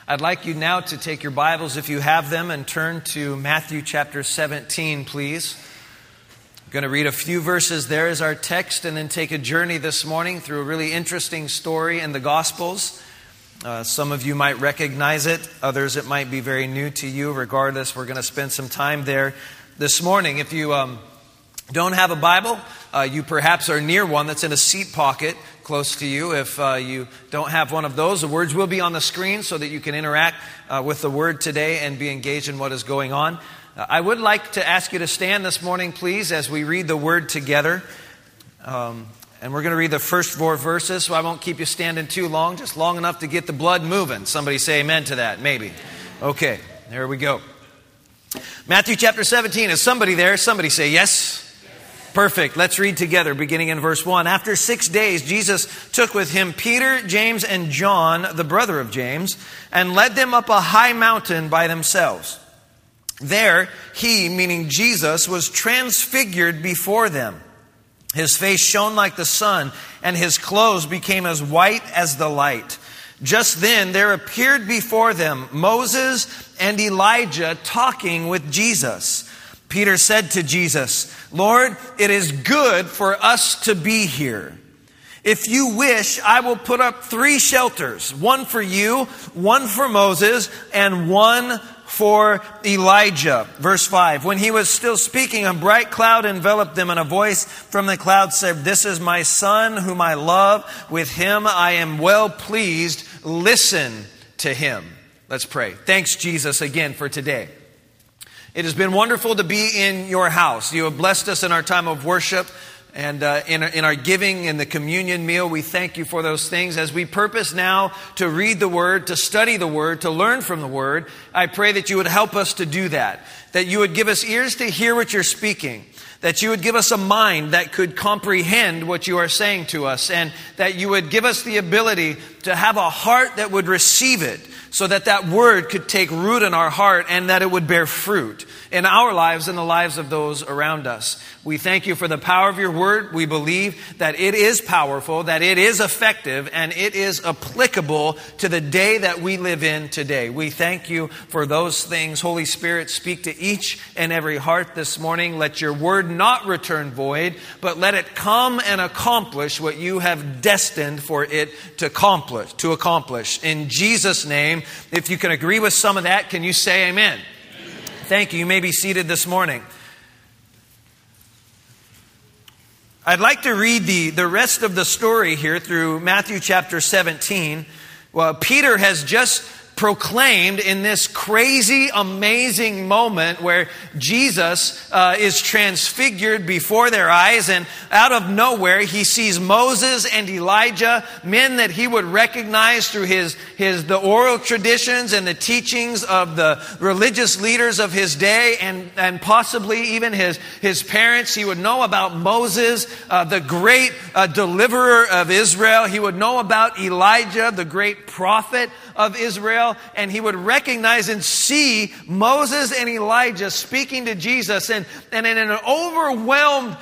I'd like you now to take your Bibles, if you have them, and turn to Matthew chapter 17, please. I'm going to read a few verses there as our text and then take a journey this morning through a really interesting story in the Gospels. Some of you might recognize it. Others, it might be very new to you. Regardless, we're going to spend some time there this morning. If you don't have a Bible, you perhaps are near one that's in a seat pocket close to you. If you don't have one of those, the words will be on the screen so that you can interact with the Word today and be engaged in what is going on. I would like to ask you to stand this morning, please, as we read the Word together. And we're going to read the first 4 verses, so I won't keep you standing too long, just long enough to get the blood moving. Somebody say amen to that, maybe. Okay, there we go. Matthew chapter 17. Is somebody there? Somebody say yes. Perfect. Let's read together, beginning in verse 1. After 6 days, Jesus took with him Peter, James, and John, the brother of James, and led them up a high mountain by themselves. There, he, meaning Jesus, was transfigured before them. His face shone like the sun, and his clothes became as white as the light. Just then, there appeared before them Moses and Elijah talking with Jesus. Peter said to Jesus, "Lord, it is good for us to be here. If you wish, I will put up 3 shelters, one for you, one for Moses, and one for Elijah." Verse 5, when he was still speaking, a bright cloud enveloped them, and a voice from the cloud said, "This is my son whom I love. With him I am well pleased. Listen to him." Let's pray. Thanks, Jesus, again for today. It has been wonderful to be in your house. You have blessed us in our time of worship and in our giving in the communion meal. We thank you for those things. As we purpose now to read the Word, to study the Word, to learn from the Word, I pray that you would help us to do that. That you would give us ears to hear what you're speaking. That you would give us a mind that could comprehend what you are saying to us. And that you would give us the ability to have a heart that would receive it, so that that word could take root in our heart and that it would bear fruit in our lives and the lives of those around us. We thank you for the power of your word. We believe that it is powerful, that it is effective, and it is applicable to the day that we live in today. We thank you for those things. Holy Spirit, speak to each and every heart this morning. Let your word not return void, but let it come and accomplish what you have destined for it to accomplish. In Jesus' name, if you can agree with some of that, can you say amen? Amen. Thank you. You may be seated this morning. I'd like to read the rest of the story here through Matthew chapter 17. Well, Peter has just proclaimed in this crazy, amazing moment where Jesus is transfigured before their eyes, and out of nowhere he sees Moses and Elijah, men that he would recognize through the oral traditions and the teachings of the religious leaders of his day, and possibly even his parents. He would know about Moses, the great deliverer of Israel. He would know about Elijah, the great prophet of Israel, and he would recognize and see Moses and Elijah speaking to Jesus. And in an overwhelmed,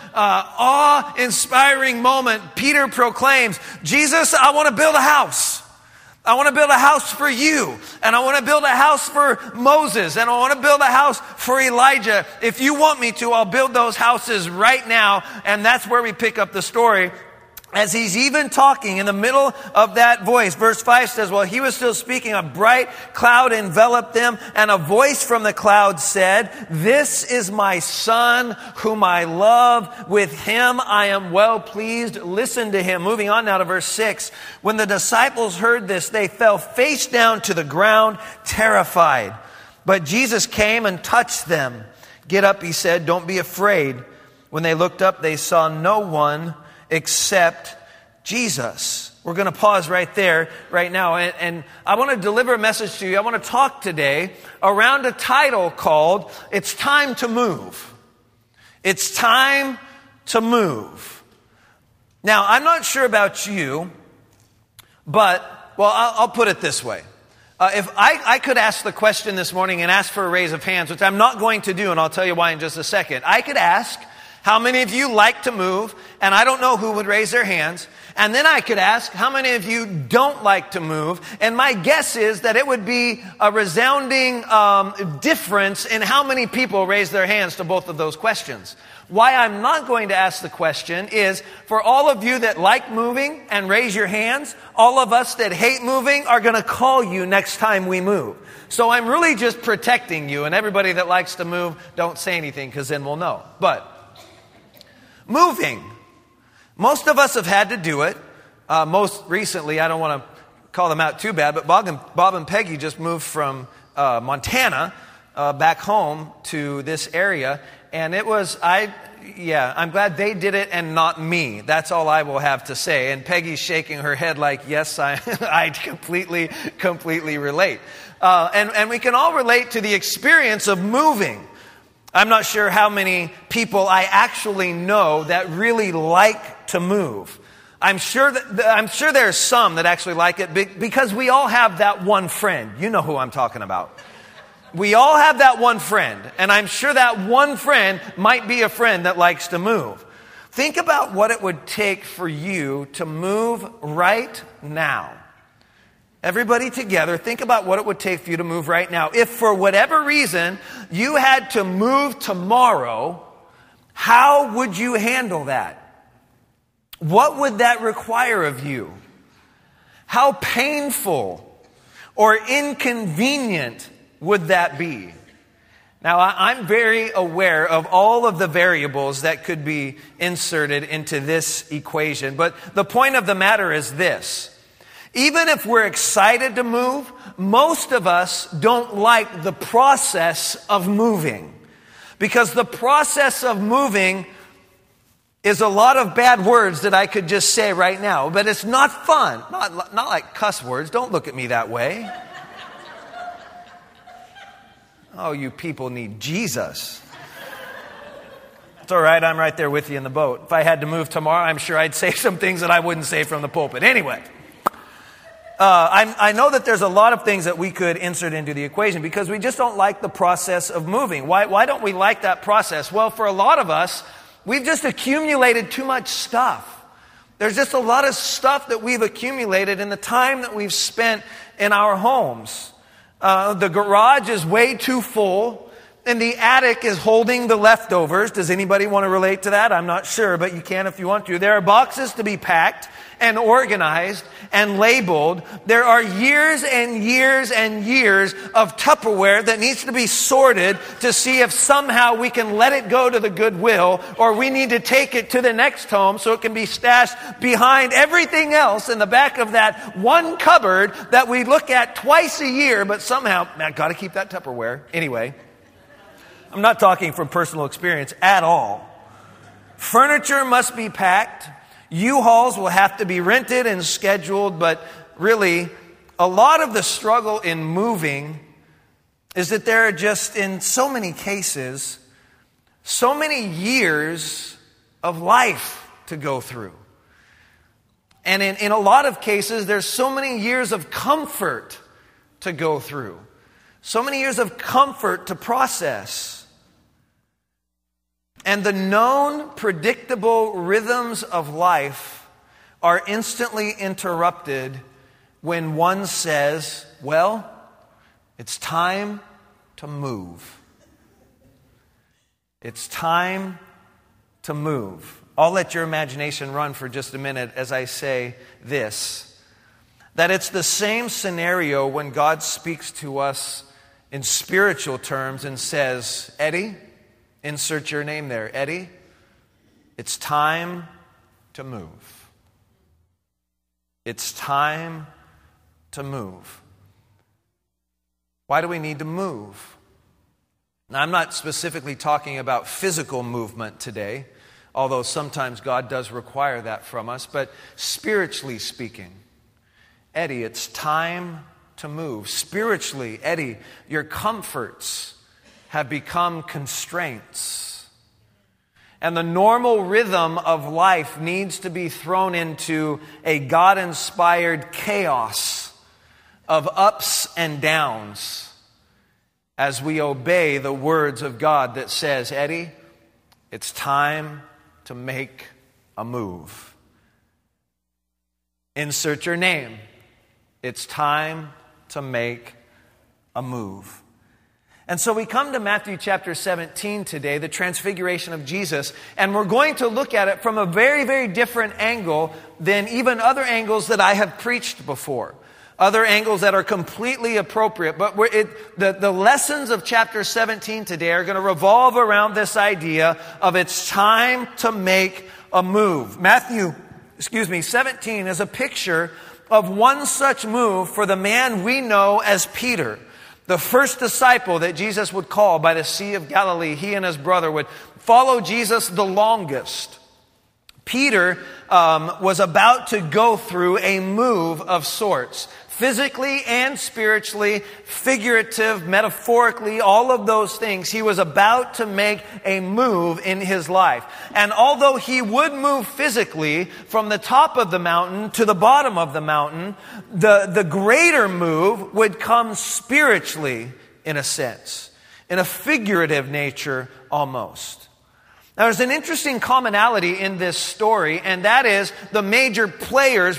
awe-inspiring moment, Peter proclaims, "Jesus, I want to build a house. I want to build a house for you. And I want to build a house for Moses. And I want to build a house for Elijah. If you want me to, I'll build those houses right now." And that's where we pick up the story. As he's even talking in the middle of that voice, verse 5 says, while he was still speaking, a bright cloud enveloped them, and a voice from the cloud said, "This is my son whom I love. With him I am well pleased. Listen to him." Moving on now to verse 6. When the disciples heard this, they fell face down to the ground, terrified. But Jesus came and touched them. "Get up," he said. "Don't be afraid." When they looked up, they saw no one except Jesus. We're going to pause right there, right now. And I want to deliver a message to you. I want to talk today around a title called, "It's Time to Move." It's time to move. Now, I'm not sure about you, but, well, I'll put it this way. If I could ask the question this morning and ask for a raise of hands, which I'm not going to do, and I'll tell you why in just a second. I could ask, how many of you like to move? And I don't know who would raise their hands. And then I could ask, how many of you don't like to move? And my guess is that it would be a resounding difference in how many people raise their hands to both of those questions. Why I'm not going to ask the question is, for all of you that like moving and raise your hands, all of us that hate moving are going to call you next time we move. So I'm really just protecting you, and everybody that likes to move, don't say anything, because then we'll know. But moving. Most of us have had to do it. Most recently, I don't want to call them out too bad, but Bob and Peggy just moved from Montana back home to this area. And it was, I'm glad they did it and not me. That's all I will have to say. And Peggy's shaking her head like, yes, I completely relate. And we can all relate to the experience of moving. I'm not sure how many people I actually know that really like to move. I'm sure there's some that actually like it because we all have that one friend. You know who I'm talking about. We all have that one friend, and I'm sure that one friend might be a friend that likes to move. Think about what it would take for you to move right now. Everybody together, think about what it would take for you to move right now. If for whatever reason you had to move tomorrow, how would you handle that? What would that require of you? How painful or inconvenient would that be? Now, I'm very aware of all of the variables that could be inserted into this equation, but the point of the matter is this. Even if we're excited to move, most of us don't like the process of moving. Because the process of moving is a lot of bad words that I could just say right now, but it's not fun. Not like cuss words. Don't look at me that way. Oh, you people need Jesus. It's all right. I'm right there with you in the boat. If I had to move tomorrow, I'm sure I'd say some things that I wouldn't say from the pulpit. Anyway, I know that there's a lot of things that we could insert into the equation because we just don't like the process of moving. Why don't we like that process? Well, for a lot of us, we've just accumulated too much stuff. There's just a lot of stuff that we've accumulated in the time that we've spent in our homes. The garage is way too full, and the attic is holding the leftovers. Does anybody want to relate to that? I'm not sure, but you can if you want to. There are boxes to be packed and organized and labeled. There are years and years and years of Tupperware that needs to be sorted to see if somehow we can let it go to the Goodwill, or we need to take it to the next home so it can be stashed behind everything else in the back of that one cupboard that we look at twice a year, but somehow, I've got to keep that Tupperware. Anyway, I'm not talking from personal experience at all. Furniture must be packed. U-Hauls will have to be rented and scheduled, but really, a lot of the struggle in moving is that there are just, in so many cases, so many years of life to go through. And in a lot of cases, there's so many years of comfort to go through. So many years of comfort to process. And the known, predictable rhythms of life are instantly interrupted when one says, well, it's time to move. It's time to move. I'll let your imagination run for just a minute as I say this. That it's the same scenario when God speaks to us in spiritual terms and says, Eddie, insert your name there. Eddie, it's time to move. It's time to move. Why do we need to move? Now, I'm not specifically talking about physical movement today, although sometimes God does require that from us, but spiritually speaking, Eddie, it's time to move. Spiritually, Eddie, your comforts have become constraints. And the normal rhythm of life needs to be thrown into a God-inspired chaos of ups and downs as we obey the words of God that says, Eddie, It's time to make a move. Insert your name. It's time to make a move. And so we come to Matthew chapter 17 today, the transfiguration of Jesus, and we're going to look at it from a very, very different angle than even other angles that I have preached before. Other angles that are completely appropriate. But the lessons of chapter 17 today are going to revolve around this idea of it's time to make a move. Matthew 17 is a picture of one such move for the man we know as Peter. The first disciple that Jesus would call by the Sea of Galilee. He and his brother would follow Jesus the longest. Peter was about to go through a move of sorts. Physically and spiritually, figurative, metaphorically, all of those things. He was about to make a move in his life. And although he would move physically from the top of the mountain to the bottom of the mountain, the greater move would come spiritually, in a sense, in a figurative nature almost. Now, there's an interesting commonality in this story, and that is the major players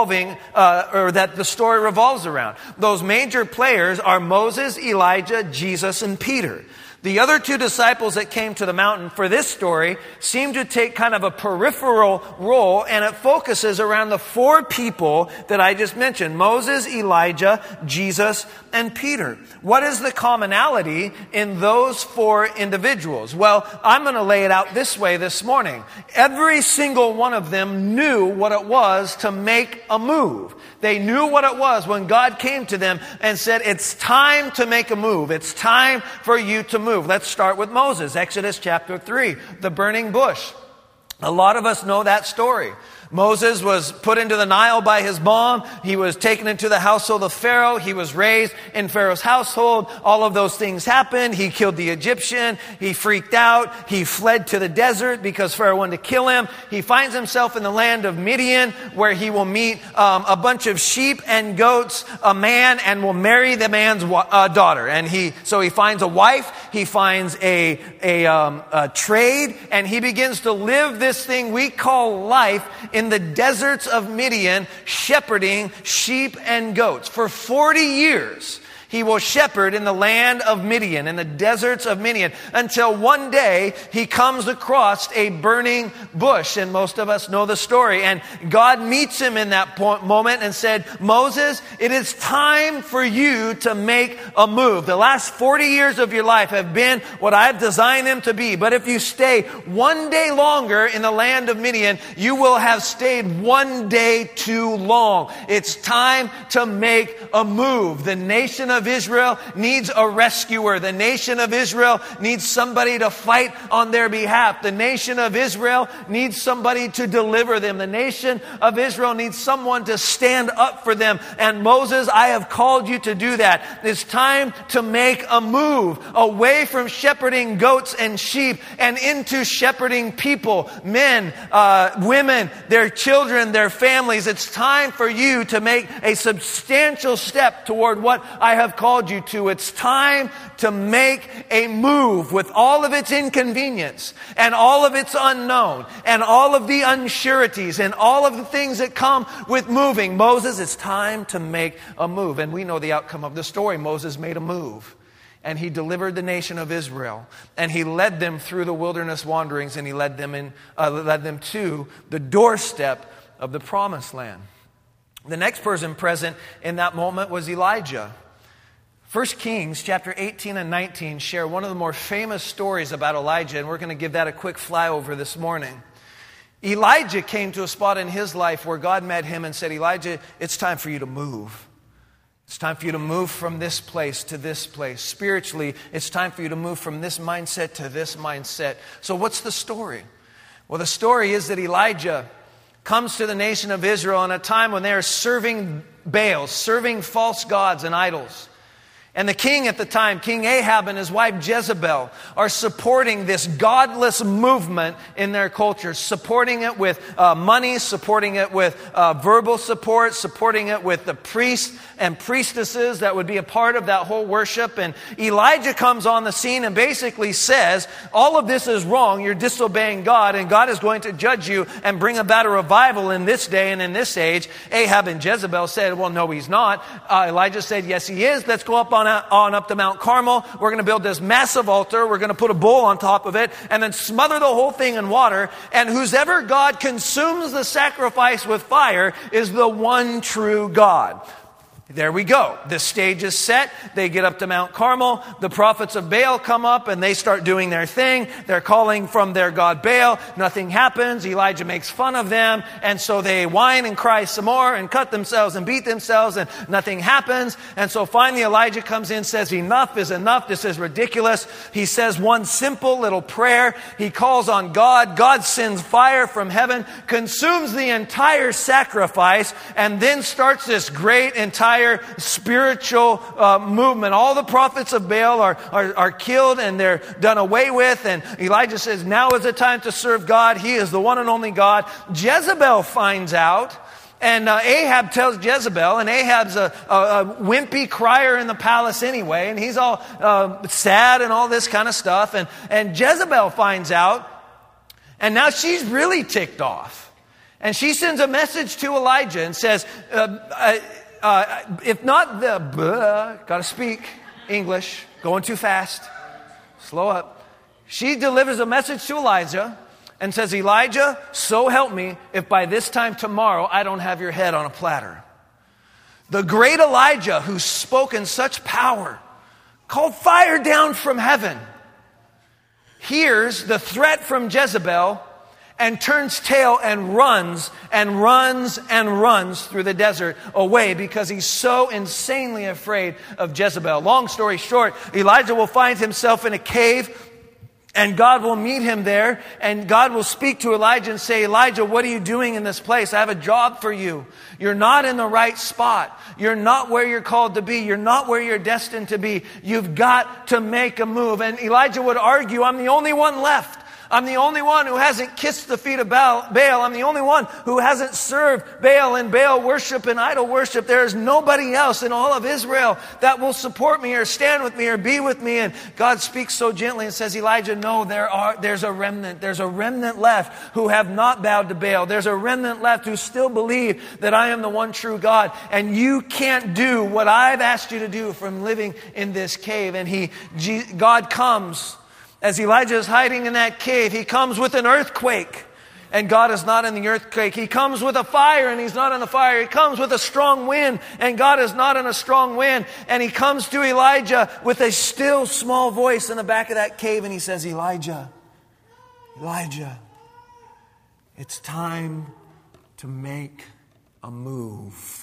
that the story revolves around. Those major players are Moses, Elijah, Jesus, and Peter. The other two disciples that came to the mountain for this story seem to take kind of a peripheral role, and it focuses around the four people that I just mentioned: Moses, Elijah, Jesus, and Peter. What is the commonality in those four individuals? Well, I'm going to lay it out this way this morning. Every single one of them knew what it was to make a move. They knew what it was when God came to them and said, it's time to make a move. It's time for you to move. Let's start with Moses. Exodus chapter 3, the burning bush. A lot of us know that story. Moses was put into the Nile by his mom. He was taken into the household of Pharaoh. He was raised in Pharaoh's household. All of those things happened. He killed the Egyptian. He freaked out. He fled to the desert because Pharaoh wanted to kill him. He finds himself in the land of Midian, where he will meet a bunch of sheep and goats, a man, and will marry the man's daughter. And so he finds a wife. He finds a trade, and he begins to live this thing we call life in the deserts of Midian, shepherding sheep and goats. For 40 years, he will shepherd in the land of Midian, in the deserts of Midian, until one day he comes across a burning bush. And most of us know the story. And God meets him in that moment and said, Moses, it is time for you to make a move. The last 40 years of your life have been what I've designed them to be. But if you stay one day longer in the land of Midian, you will have stayed one day too long. It's time to make a move. The nation of Israel needs a rescuer. The nation of Israel needs somebody to fight on their behalf. The nation of Israel needs somebody to deliver them. The nation of Israel needs someone to stand up for them. And Moses, I have called you to do that. It's time to make a move away from shepherding goats and sheep and into shepherding people, men, women, their children, their families. It's time for you to make a substantial step toward what I have called you to. It's time to make a move with all of its inconvenience and all of its unknown and all of the unsureties and all of the things that come with moving. Moses, it's time to make a move. And we know the outcome of the story. Moses made a move. And he delivered the nation of Israel. And he led them through the wilderness wanderings, and he led them to the doorstep of the promised land. The next person present in that moment was Elijah. 1 Kings chapter 18 and 19 share one of the more famous stories about Elijah, and we're going to give that a quick flyover this morning. Elijah came to a spot in his life where God met him and said, Elijah, it's time for you to move. It's time for you to move from this place to this place. Spiritually, it's time for you to move from this mindset to this mindset. So what's the story? Well, the story is that Elijah comes to the nation of Israel in a time when they are serving Baals, serving false gods and idols. And the king at the time, King Ahab and his wife Jezebel, are supporting this godless movement in their culture, supporting it with money, supporting it with verbal support, supporting it with the priests and priestesses that would be a part of that whole worship. And Elijah comes on the scene and basically says, all of this is wrong, you're disobeying God, and God is going to judge you and bring about a revival in this day and in this age. Ahab and Jezebel said, well, no, he's not. Elijah said, yes, he is. Let's go up on up to Mount Carmel. We're going to build this massive altar. We're going to put a bull on top of it and then smother the whole thing in water. And whosoever God consumes the sacrifice with fire is the one true God. There we go. The stage is set. They get up to Mount Carmel. The prophets of Baal come up and they start doing their thing. They're calling from their god Baal. Nothing happens. Elijah makes fun of them. And so they whine and cry some more and cut themselves and beat themselves and nothing happens. And so finally Elijah comes in and says, enough is enough. This is ridiculous. He says one simple little prayer. He calls on God. God sends fire from heaven, consumes the entire sacrifice, and then starts this great entire spiritual movement. All the prophets of Baal are killed and they're done away with. And Elijah says, now is the time to serve God. He is the one and only God. Jezebel finds out. And Ahab tells Jezebel, and Ahab's a wimpy crier in the palace anyway, and he's all sad and all this kind of stuff. And Jezebel finds out, and now she's really ticked off. And she sends a message to Elijah and says, if not gotta speak English, going too fast, slow up. She delivers a message to Elijah and says, Elijah, so help me if by this time tomorrow I don't have your head on a platter. The great Elijah, who spoke in such power, called fire down from heaven, hears the threat from Jezebel and turns tail and runs and runs and runs through the desert away because he's so insanely afraid of Jezebel. Long story short, Elijah will find himself in a cave, and God will meet him there, and God will speak to Elijah and say, Elijah, what are you doing in this place? I have a job for you. You're not in the right spot. You're not where you're called to be. You're not where you're destined to be. You've got to make a move. And Elijah would argue, I'm the only one left. I'm the only one who hasn't kissed the feet of Baal. I'm the only one who hasn't served Baal and Baal worship and idol worship. There is nobody else in all of Israel that will support me or stand with me or be with me. And God speaks so gently and says, Elijah, no, there's a remnant. There's a remnant left who have not bowed to Baal. There's a remnant left who still believe that I am the one true God. And you can't do what I've asked you to do from living in this cave. And God comes. As Elijah is hiding in that cave, he comes with an earthquake, and God is not in the earthquake. He comes with a fire, and he's not in the fire. He comes with a strong wind, and God is not in a strong wind. And he comes to Elijah with a still small voice in the back of that cave, and he says, Elijah, Elijah, it's time to make a move.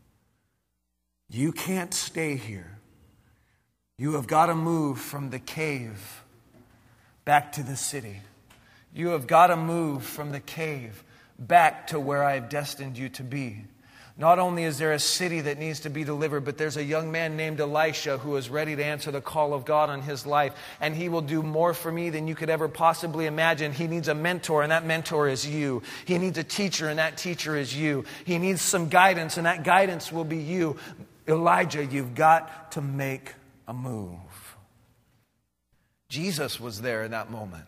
You can't stay here. You have got to move from the cave back to the city. You have got to move from the cave back to where I have destined you to be. Not only is there a city that needs to be delivered, but there's a young man named Elisha who is ready to answer the call of God on his life. And he will do more for me than you could ever possibly imagine. He needs a mentor, and that mentor is you. He needs a teacher, and that teacher is you. He needs some guidance, and that guidance will be you. Elijah, you've got to make a move. Jesus was there in that moment.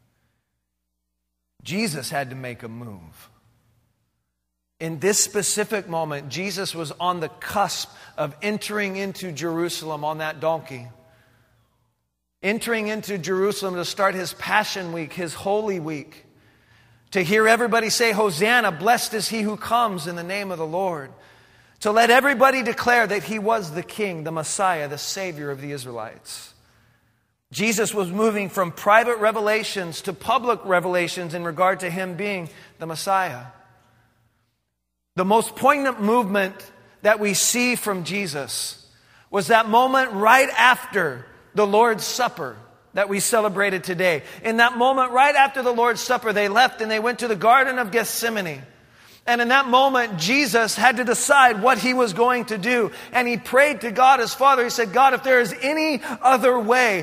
Jesus had to make a move. In this specific moment, Jesus was on the cusp of entering into Jerusalem on that donkey. Entering into Jerusalem to start his Passion Week, his Holy Week. To hear everybody say, Hosanna, blessed is he who comes in the name of the Lord. To let everybody declare that he was the King, the Messiah, the Savior of the Israelites. Jesus was moving from private revelations to public revelations in regard to him being the Messiah. The most poignant movement that we see from Jesus was that moment right after the Lord's Supper that we celebrated today. In that moment right after the Lord's Supper, they left and they went to the Garden of Gethsemane. And in that moment, Jesus had to decide what he was going to do. And he prayed to God, his Father. He said, God, if there is any other way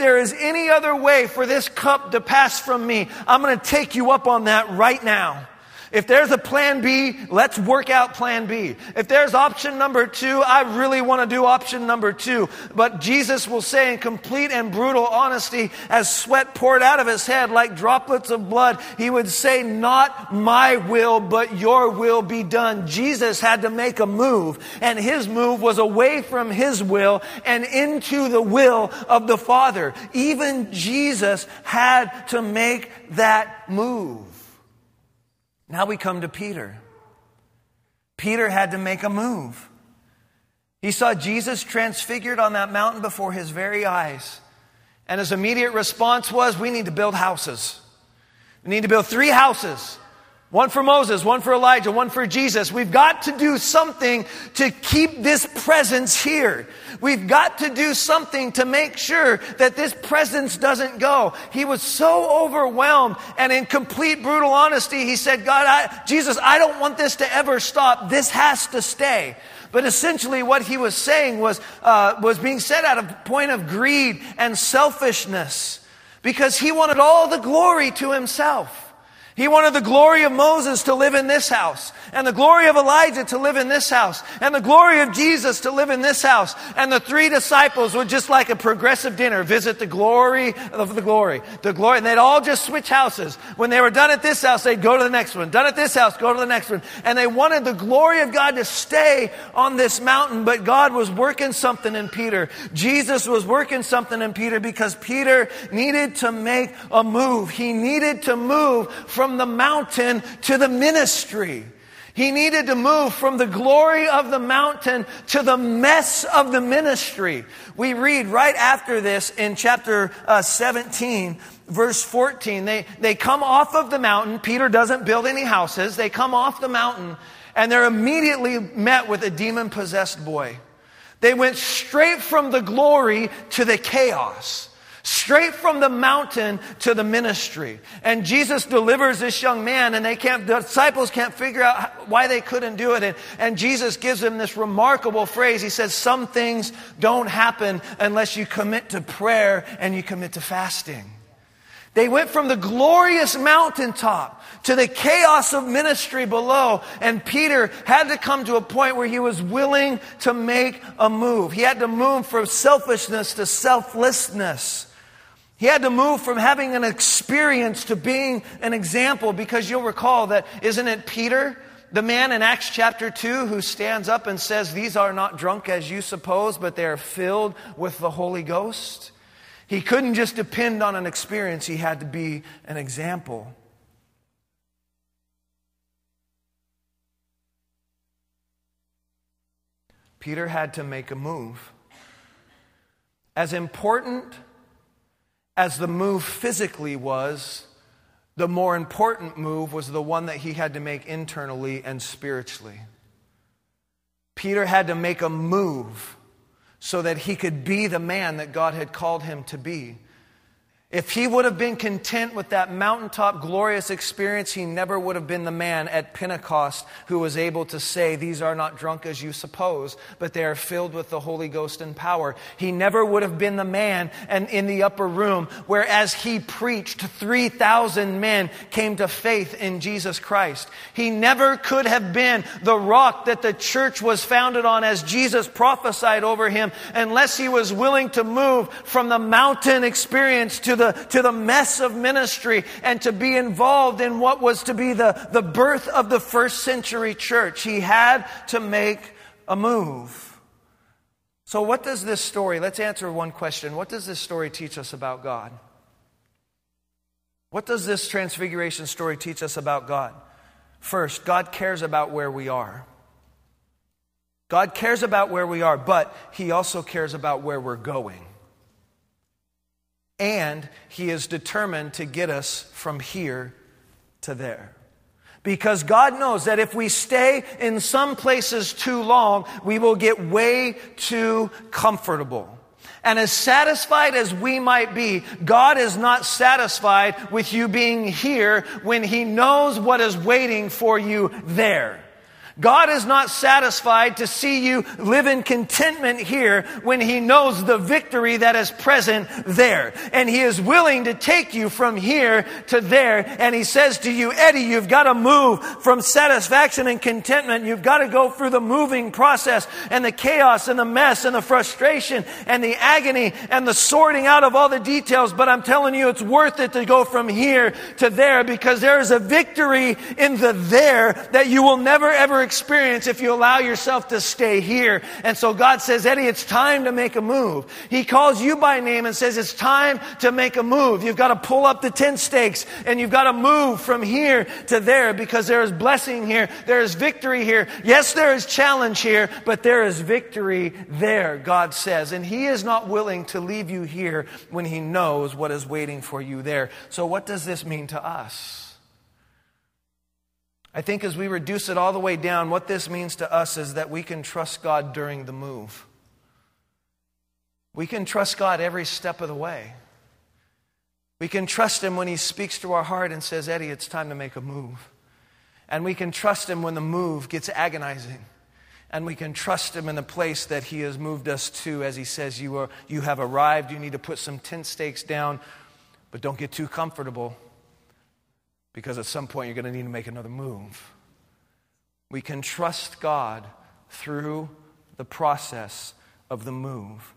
for this cup to pass from me, I'm going to take you up on that right now. If there's a plan B, let's work out plan B. If there's option number 2, I really want to do option number 2. But Jesus will say in complete and brutal honesty, as sweat poured out of his head like droplets of blood, he would say, not my will, but your will be done. Jesus had to make a move, and his move was away from his will and into the will of the Father. Even Jesus had to make that move. Now we come to Peter. Peter had to make a move. He saw Jesus transfigured on that mountain before his very eyes. And his immediate response was, we need to build houses. We need to build 3 houses. One for Moses, one for Elijah, one for Jesus. We've got to do something to keep this presence here. We've got to do something to make sure that this presence doesn't go. He was so overwhelmed, and in complete brutal honesty, he said, Jesus, I don't want this to ever stop. This has to stay. But essentially what he was saying was being said out of a point of greed and selfishness, because he wanted all the glory to himself. He wanted the glory of Moses to live in this house, and the glory of Elijah to live in this house, and the glory of Jesus to live in this house. And the 3 disciples would, just like a progressive dinner, visit the glory of the glory. And they'd all just switch houses. When they were done at this house, they'd go to the next one. Done at this house, go to the next one. And they wanted the glory of God to stay on this mountain, but God was working something in Peter. Jesus was working something in Peter, because Peter needed to make a move. He needed to move from the mountain to the ministry. He needed to move from the glory of the mountain to the mess of the ministry. We read right after this in chapter 17, verse 14. They come off of the mountain. Peter doesn't build any houses. They come off the mountain, and they're immediately met with a demon-possessed boy. They went straight from the glory to the chaos. Straight from the mountain to the ministry. And Jesus delivers this young man, and the disciples can't figure out why they couldn't do it. And Jesus gives them this remarkable phrase. He says, some things don't happen unless you commit to prayer and you commit to fasting. They went from the glorious mountaintop to the chaos of ministry below. And Peter had to come to a point where he was willing to make a move. He had to move from selfishness to selflessness. He had to move from having an experience to being an example, because you'll recall that, isn't it Peter, the man in Acts chapter 2 who stands up and says, these are not drunk as you suppose, but they are filled with the Holy Ghost? He couldn't just depend on an experience. He had to be an example. Peter had to make a move. As important as the move physically was, the more important move was the one that he had to make internally and spiritually. Peter had to make a move so that he could be the man that God had called him to be. If he would have been content with that mountaintop glorious experience, he never would have been the man at Pentecost who was able to say, these are not drunk as you suppose, but they are filled with the Holy Ghost and power. He never would have been the man and in the upper room where, as he preached, 3,000 men came to faith in Jesus Christ. He never could have been the rock that the church was founded on, as Jesus prophesied over him, unless he was willing to move from the mountain experience to the mess of ministry, and to be involved in what was to be the birth of the first century church. He had to make a move. So what does this story, let's answer one question. What does this story teach us about God? What does this transfiguration story teach us about God? First, God cares about where we are. God cares about where we are, but He also cares about where we're going. And He is determined to get us from here to there. Because God knows that if we stay in some places too long, we will get way too comfortable. And as satisfied as we might be, God is not satisfied with you being here when He knows what is waiting for you there. God is not satisfied to see you live in contentment here when He knows the victory that is present there. And He is willing to take you from here to there. And He says to you, Eddie, you've got to move from satisfaction and contentment. You've got to go through the moving process and the chaos and the mess and the frustration and the agony and the sorting out of all the details. But I'm telling you, it's worth it to go from here to there, because there is a victory in the there that you will never ever experience if you allow yourself to stay here. And so God says, Eddie, it's time to make a move. He calls you by name and says, it's time to make a move. You've got to pull up the tent stakes and you've got to move from here to there, because there is blessing here. There is victory here. Yes, there is challenge here, but there is victory there, God says. And He is not willing to leave you here when He knows what is waiting for you there. So what does this mean to us? I think as we reduce it all the way down, what this means to us is that we can trust God during the move. We can trust God every step of the way. We can trust Him when He speaks to our heart and says, Eddie, it's time to make a move. And we can trust Him when the move gets agonizing. And we can trust Him in the place that He has moved us to, as He says, you have arrived, you need to put some tent stakes down, but don't get too comfortable, because at some point you're going to need to make another move. We can trust God through the process of the move.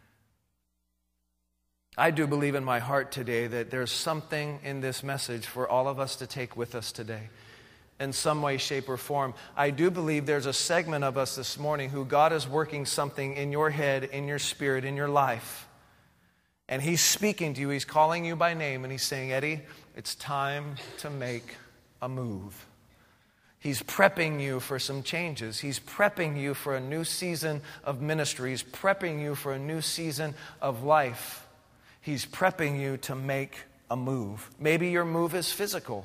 I do believe in my heart today that there's something in this message for all of us to take with us today, in some way, shape, or form. I do believe there's a segment of us this morning who God is working something in your head, in your spirit, in your life. And He's speaking to you. He's calling you by name, and He's saying, Eddie, it's time to make a move. He's prepping you for some changes. He's prepping you for a new season of ministry. He's prepping you for a new season of life. He's prepping you to make a move. Maybe your move is physical.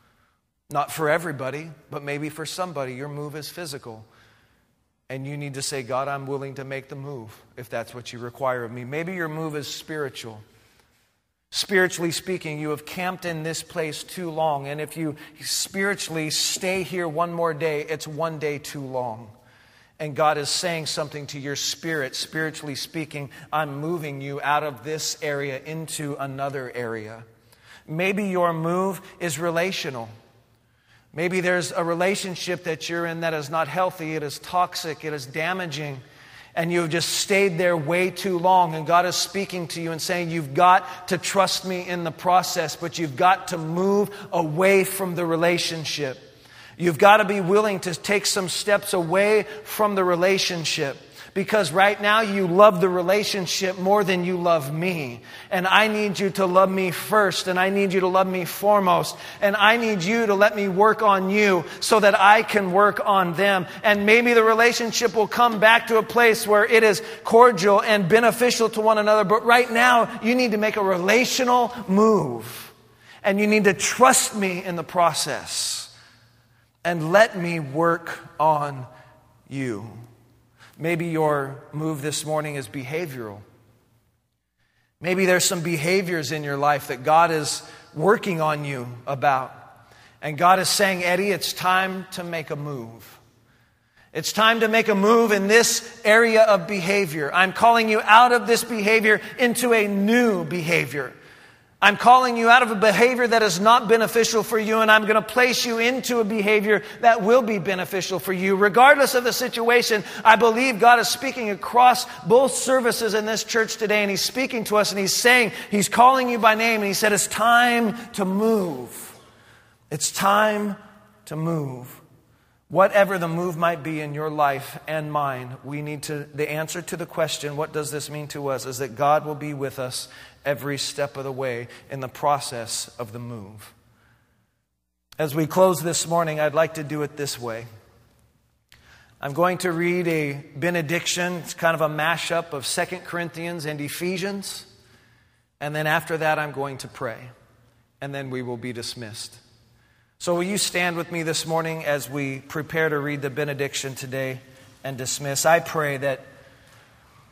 Not for everybody, but maybe for somebody, your move is physical. And you need to say, God, I'm willing to make the move if that's what you require of me. Maybe your move is spiritual. Spiritually speaking, you have camped in this place too long. And if you spiritually stay here one more day, it's one day too long. And God is saying something to your spirit. Spiritually speaking, I'm moving you out of this area into another area. Maybe your move is relational. Maybe there's a relationship that you're in that is not healthy, it is toxic, it is damaging, and you've just stayed there way too long, and God is speaking to you and saying, you've got to trust me in the process, but you've got to move away from the relationship. You've got to be willing to take some steps away from the relationship. Because right now you love the relationship more than you love me. And I need you to love me first. And I need you to love me foremost. And I need you to let me work on you so that I can work on them. And maybe the relationship will come back to a place where it is cordial and beneficial to one another. But right now you need to make a relational move. And you need to trust me in the process. And let me work on you. Maybe your move this morning is behavioral. Maybe there's some behaviors in your life that God is working on you about. And God is saying, Eddie, it's time to make a move. It's time to make a move in this area of behavior. I'm calling you out of this behavior into a new behavior. I'm calling you out of a behavior that is not beneficial for you, and I'm going to place you into a behavior that will be beneficial for you. Regardless of the situation, I believe God is speaking across both services in this church today, and He's speaking to us, and He's saying, He's calling you by name, and He said, it's time to move. It's time to move. Whatever the move might be in your life and mine, the answer to the question, what does this mean to us, is that God will be with us every step of the way in the process of the move. As we close this morning, I'd like to do it this way. I'm going to read a benediction. It's kind of a mashup of 2 Corinthians and Ephesians. And then after that, I'm going to pray. And then we will be dismissed. So will you stand with me this morning as we prepare to read the benediction today and dismiss? I pray that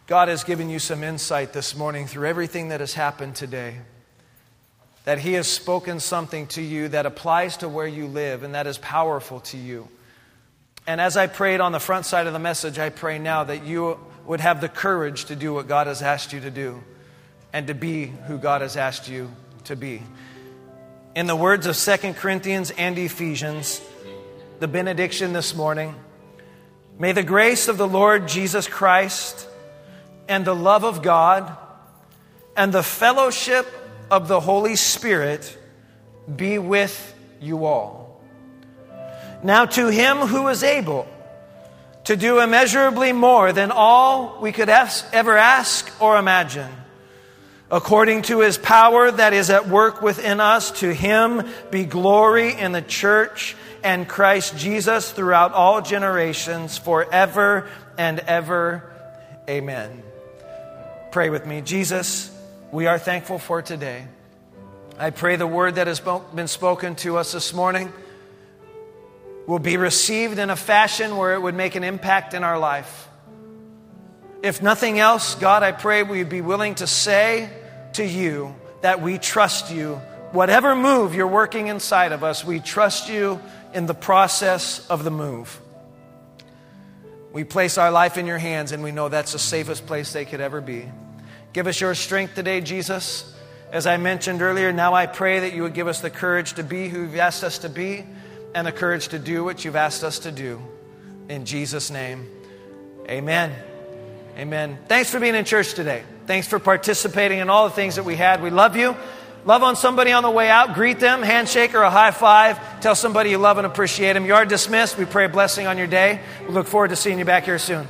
God has given you some insight this morning through everything that has happened today. That He has spoken something to you that applies to where you live and that is powerful to you. And as I prayed on the front side of the message, I pray now that you would have the courage to do what God has asked you to do and to be who God has asked you to be. In the words of 2 Corinthians and Ephesians, the benediction this morning, may the grace of the Lord Jesus Christ and the love of God and the fellowship of the Holy Spirit be with you all. Now to Him who is able to do immeasurably more than all we could ever ask or imagine, according to His power that is at work within us, to Him be glory in the church and Christ Jesus throughout all generations, forever and ever. Amen. Pray with me. Jesus, we are thankful for today. I pray the word that has been spoken to us this morning will be received in a fashion where it would make an impact in our life. If nothing else, God, I pray we'd be willing to say to you that we trust you. Whatever move you're working inside of us, we trust you in the process of the move. We place our life in your hands, and we know that's the safest place they could ever be. Give us your strength today, Jesus. As I mentioned earlier, now I pray that you would give us the courage to be who you've asked us to be and the courage to do what you've asked us to do. In Jesus' name, amen. Amen. Thanks for being in church today. Thanks for participating in all the things that we had. We love you. Love on somebody on the way out. Greet them, handshake or a high five. Tell somebody you love and appreciate them. You are dismissed. We pray a blessing on your day. We look forward to seeing you back here soon.